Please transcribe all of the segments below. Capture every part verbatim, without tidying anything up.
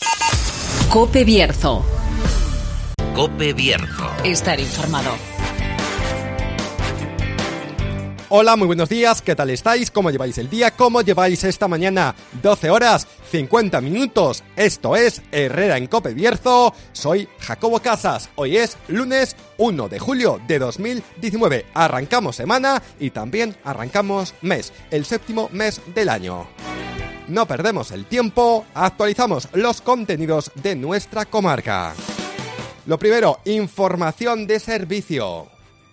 COPE Bierzo. COPE Bierzo. Estar informado. Hola, muy buenos días, ¿qué tal estáis? ¿Cómo lleváis el día? ¿Cómo lleváis esta mañana? doce horas, cincuenta minutos. Esto es Herrera en COPE Bierzo. Soy Jacobo Casas. Hoy es lunes uno de julio de dos mil diecinueve. Arrancamos semana y también arrancamos mes, el séptimo mes del año. No perdemos el tiempo, actualizamos los contenidos de nuestra comarca. Lo primero, información de servicio.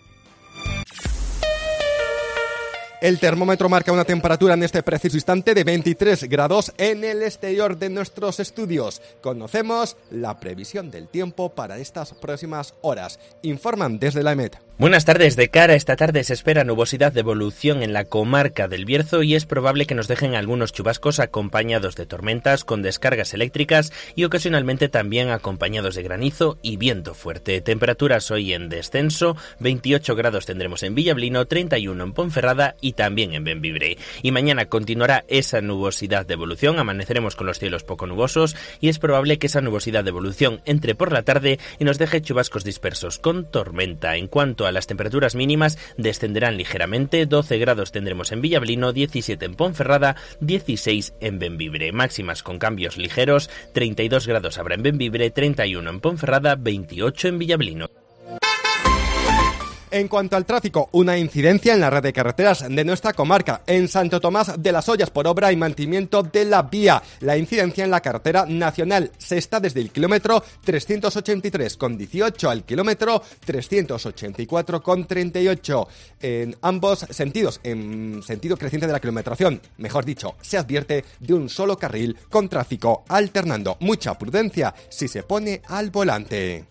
El termómetro marca una temperatura en este preciso instante de veintitrés grados en el exterior de nuestros estudios. Conocemos la previsión del tiempo para estas próximas horas. Informan desde la E M E T. Buenas tardes. De cara a esta tarde se espera nubosidad de evolución en la comarca del Bierzo y es probable que nos dejen algunos chubascos acompañados de tormentas con descargas eléctricas y ocasionalmente también acompañados de granizo y viento fuerte. Temperaturas hoy en descenso, veintiocho grados tendremos en Villablino, treinta y uno en Ponferrada y también en Bembibre. Y mañana continuará esa nubosidad de evolución, amaneceremos con los cielos poco nubosos y es probable que esa nubosidad de evolución entre por la tarde y nos deje chubascos dispersos con tormenta. En cuanto a las temperaturas mínimas, descenderán ligeramente, doce grados tendremos en Villablino, diecisiete en Ponferrada, dieciséis en Bembibre. Máximas con cambios ligeros, treinta y dos grados habrá en Bembibre, treinta y uno en Ponferrada, veintiocho en Villablino. En cuanto al tráfico, una incidencia en la red de carreteras de nuestra comarca, en Santo Tomás de las Ollas por obra y mantenimiento de la vía. La incidencia en la carretera nacional sexta desde el kilómetro trescientos ochenta y tres con dieciocho al kilómetro trescientos ochenta y cuatro con treinta y ocho. En ambos sentidos, en sentido creciente de la kilometración, mejor dicho, se advierte de un solo carril con tráfico alternando. Mucha prudencia si se pone al volante.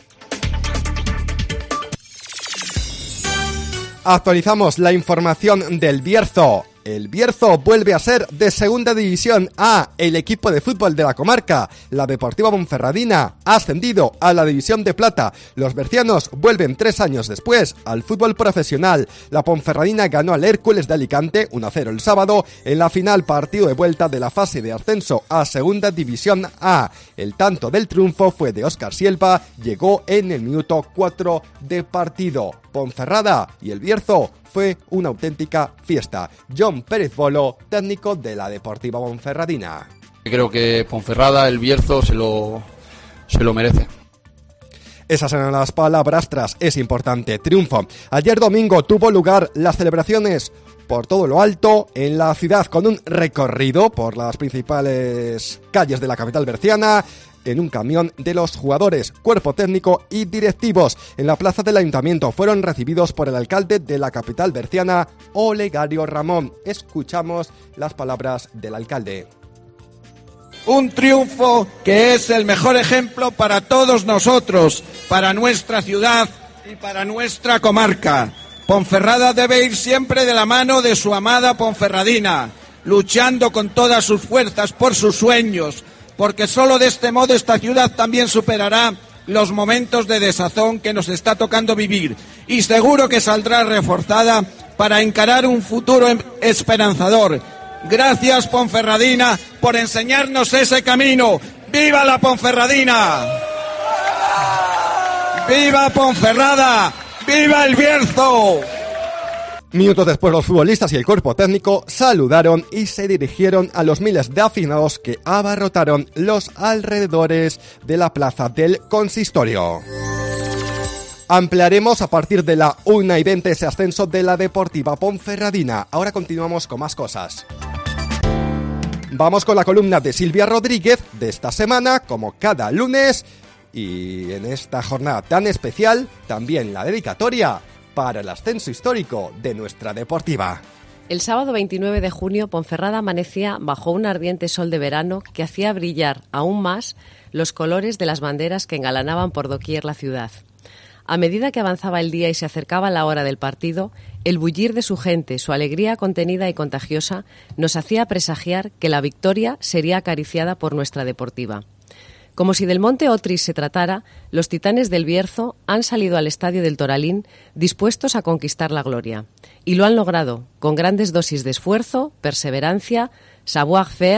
Actualizamos la información del Bierzo. El Bierzo vuelve a ser de Segunda División A. El equipo de fútbol de la comarca, la Deportiva Ponferradina, ha ascendido a la División de Plata. Los bercianos vuelven tres años después al fútbol profesional. La Ponferradina ganó al Hércules de Alicante uno a cero el sábado en la final partido de vuelta de la fase de ascenso a Segunda División A. El tanto del triunfo fue de Óscar Silva, llegó en el minuto cuatro de partido. Ponferrada y el Bierzo fue una auténtica fiesta. John Pérez Bolo, técnico de la Deportiva Ponferradina. Creo que Ponferrada, el Bierzo, se lo, se lo merece. Esas eran las palabras tras ese importante triunfo. Ayer domingo tuvo lugar las celebraciones por todo lo alto en la ciudad con un recorrido por las principales calles de la capital berciana, en un camión de los jugadores, cuerpo técnico y directivos. En la plaza del ayuntamiento fueron recibidos por el alcalde de la capital berciana, Olegario Ramón. Escuchamos las palabras del alcalde. Un triunfo que es el mejor ejemplo para todos nosotros, para nuestra ciudad y para nuestra comarca. Ponferrada debe ir siempre de la mano de su amada Ponferradina, luchando con todas sus fuerzas por sus sueños, porque solo de este modo esta ciudad también superará los momentos de desazón que nos está tocando vivir y seguro que saldrá reforzada para encarar un futuro esperanzador. Gracias, Ponferradina, por enseñarnos ese camino. ¡Viva la Ponferradina! ¡Viva Ponferrada! ¡Viva el Bierzo! Minutos después, los futbolistas y el cuerpo técnico saludaron y se dirigieron a los miles de aficionados que abarrotaron los alrededores de la plaza del consistorio. Ampliaremos a partir de la una y veinte ese ascenso de la Deportiva Ponferradina. Ahora continuamos con más cosas. Vamos con la columna de Silvia Rodríguez de esta semana, como cada lunes, y en esta jornada tan especial, también la dedicatoria para el ascenso histórico de nuestra Deportiva. El sábado veintinueve de junio, Ponferrada amanecía bajo un ardiente sol de verano que hacía brillar aún más los colores de las banderas que engalanaban por doquier la ciudad. A medida que avanzaba el día y se acercaba la hora del partido, el bullir de su gente, su alegría contenida y contagiosa, nos hacía presagiar que la victoria sería acariciada por nuestra Deportiva. Como si del Monte Otris se tratara, los titanes del Bierzo han salido al estadio del Toralín dispuestos a conquistar la gloria. Y lo han logrado, con grandes dosis de esfuerzo, perseverancia, savoir-faire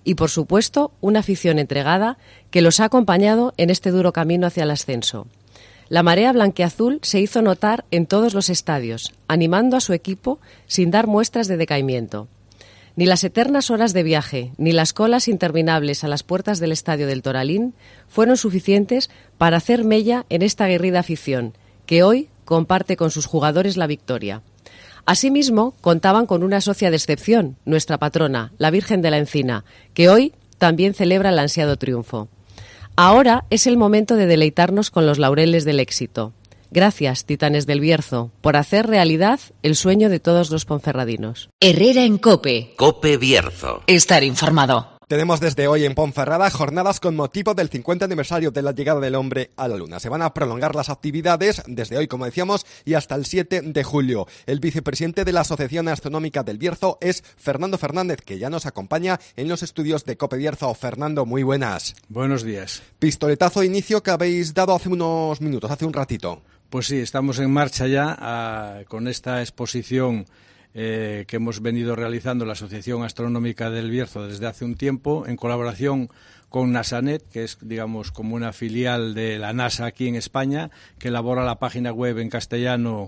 y, por supuesto, una afición entregada que los ha acompañado en este duro camino hacia el ascenso. La marea blanqueazul se hizo notar en todos los estadios, animando a su equipo sin dar muestras de decaimiento. Ni las eternas horas de viaje, ni las colas interminables a las puertas del estadio del Toralín fueron suficientes para hacer mella en esta aguerrida afición, que hoy comparte con sus jugadores la victoria. Asimismo, contaban con una socia de excepción, nuestra patrona, la Virgen de la Encina, que hoy también celebra el ansiado triunfo. Ahora es el momento de deleitarnos con los laureles del éxito. Gracias, titanes del Bierzo, por hacer realidad el sueño de todos los ponferradinos. Herrera en COPE. COPE Bierzo. Estar informado. Tenemos desde hoy en Ponferrada jornadas con motivo del cincuenta aniversario de la llegada del hombre a la luna. Se van a prolongar las actividades desde hoy, como decíamos, y hasta el siete de julio. El vicepresidente de la Asociación Astronómica del Bierzo es Fernando Fernández, que ya nos acompaña en los estudios de COPE Bierzo. Fernando, muy buenas. Buenos días. Pistoletazo de inicio que habéis dado hace unos minutos, hace un ratito. Pues sí, estamos en marcha ya a, con esta exposición Eh, que hemos venido realizando la Asociación Astronómica del Bierzo desde hace un tiempo, en colaboración con NASANet, que es, digamos, como una filial de la NASA aquí en España, que elabora la página web en castellano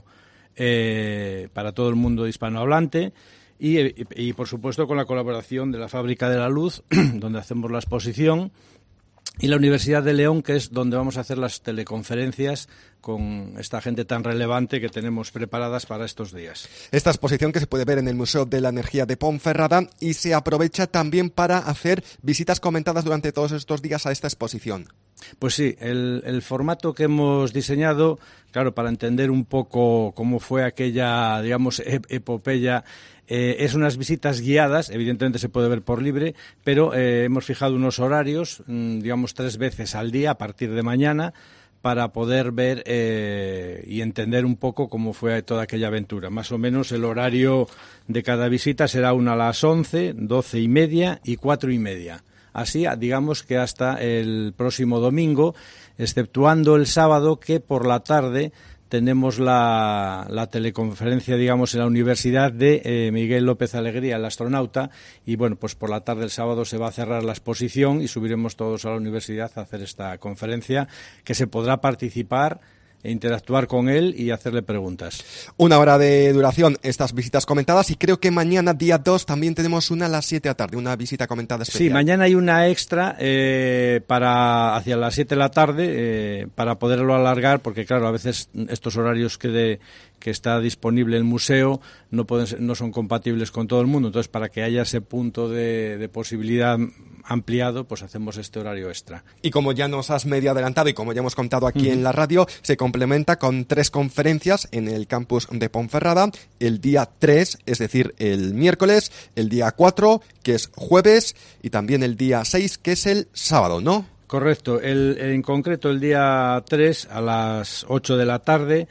eh, para todo el mundo hispanohablante, y, y, y, por supuesto, con la colaboración de la Fábrica de la Luz, donde hacemos la exposición, y la Universidad de León, que es donde vamos a hacer las teleconferencias con esta gente tan relevante que tenemos preparadas para estos días. Esta exposición que se puede ver en el Museo de la Energía de Ponferrada y se aprovecha también para hacer visitas comentadas durante todos estos días a esta exposición. Pues sí, el, el formato que hemos diseñado, claro, para entender un poco cómo fue aquella, digamos, ep- epopeya, eh, es unas visitas guiadas, evidentemente se puede ver por libre, pero eh, hemos fijado unos horarios, mmm, digamos, tres veces al día a partir de mañana, para poder ver eh, y entender un poco cómo fue toda aquella aventura. Más o menos el horario de cada visita será una a las once, doce y media y cuatro y media. Así, digamos que hasta el próximo domingo, exceptuando el sábado, que por la tarde tenemos la, la teleconferencia, digamos, en la Universidad de eh, Miguel López Alegría, el astronauta, y bueno, pues por la tarde el sábado se va a cerrar la exposición y subiremos todos a la universidad a hacer esta conferencia, que se podrá participar e interactuar con él y hacerle preguntas. Una hora de duración estas visitas comentadas, y creo que mañana, día dos, también tenemos una a las siete de la tarde, una visita comentada especial. Sí, mañana hay una extra eh, para hacia las siete de la tarde eh, para poderlo alargar, porque claro, a veces estos horarios que de que está disponible el museo no pueden ser, no son compatibles con todo el mundo, entonces para que haya ese punto de, de posibilidad ampliado, pues hacemos este horario extra. Y como ya nos has medio adelantado y como ya hemos contado aquí uh-huh. en la radio, se complementa con tres conferencias en el campus de Ponferrada, el día tres, es decir, el miércoles, el día cuatro, que es jueves, y también el día seis, que es el sábado, ¿no? Correcto, el, en concreto el día tres a las ocho de la tarde,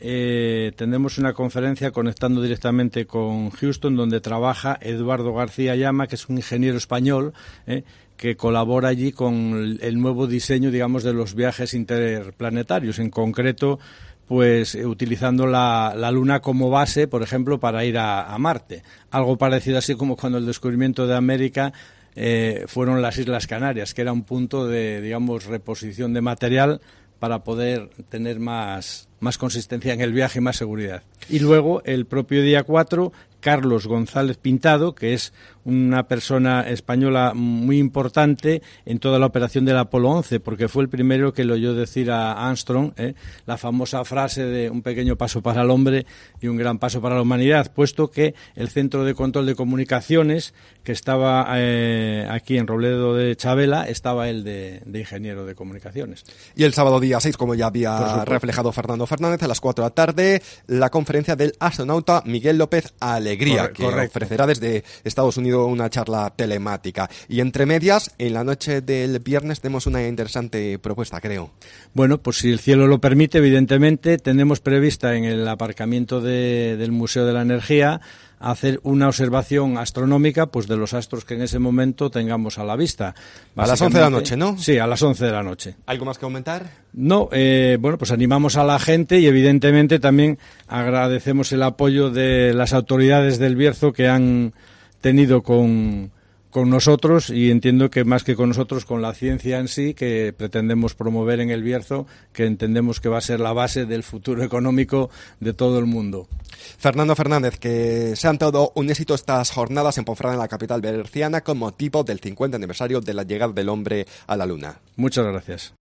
Eh, tendremos una conferencia conectando directamente con Houston, donde trabaja Eduardo García Llama, que es un ingeniero español eh, que colabora allí con el nuevo diseño, digamos, de los viajes interplanetarios, en concreto pues eh, utilizando la, la Luna como base, por ejemplo, para ir a, a Marte. Algo parecido así como cuando el descubrimiento de América eh, fueron las Islas Canarias, que era un punto de, digamos, reposición de material para poder tener más, más consistencia en el viaje y más seguridad. Y luego, el propio día cuatro, Carlos González Pintado, que es una persona española muy importante en toda la operación del Apolo once, porque fue el primero que le oyó decir a Armstrong eh, la famosa frase de un pequeño paso para el hombre y un gran paso para la humanidad, puesto que el Centro de Control de Comunicaciones, que estaba eh, aquí en Robledo de Chavela, estaba él de, de ingeniero de comunicaciones. Y el sábado día seis, como ya había reflejado Fernando Fernández, a las cuatro de la tarde, la conferencia del astronauta Miguel López Alegría, Corre, que correcto. ofrecerá desde Estados Unidos una charla telemática. Y entre medias, en la noche del viernes tenemos una interesante propuesta, creo. Bueno, pues si el cielo lo permite, evidentemente, tenemos prevista en el aparcamiento de, del Museo de la Energía hacer una observación astronómica, pues de los astros que en ese momento tengamos a la vista. A las once de la noche, ¿no? Sí, a las once de la noche. ¿Algo más que aumentar? No, eh, bueno, pues animamos a la gente y evidentemente también agradecemos el apoyo de las autoridades del Bierzo que han tenido con, con nosotros, y entiendo que más que con nosotros, con la ciencia en sí, que pretendemos promover en el Bierzo, que entendemos que va a ser la base del futuro económico de todo el mundo. Fernando Fernández, que sean todo un éxito estas jornadas en Ponferrada, en la capital berciana, con motivo del cincuenta aniversario de la llegada del hombre a la Luna. Muchas gracias.